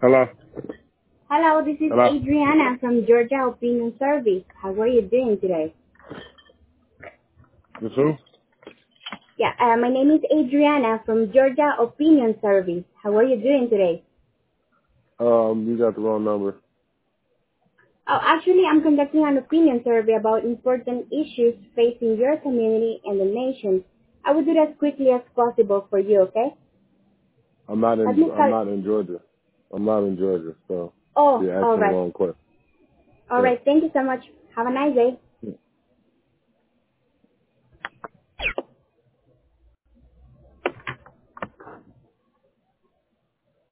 Hello? Hello, this is Hello? Adriana from Georgia Opinion Service. How are you doing today? This who? My name is Adriana from Georgia Opinion Service. How are you doing today? You got the wrong number. Oh, actually, I'm conducting an opinion survey about important issues facing your community and the nation. I will do that as quickly as possible for you, okay? I'm not Let in me I'm start. not in Georgia. I'm not in Georgia, so Oh, you're all asking the right. wrong question. All Yeah. right. Thank you so much. Have a nice day.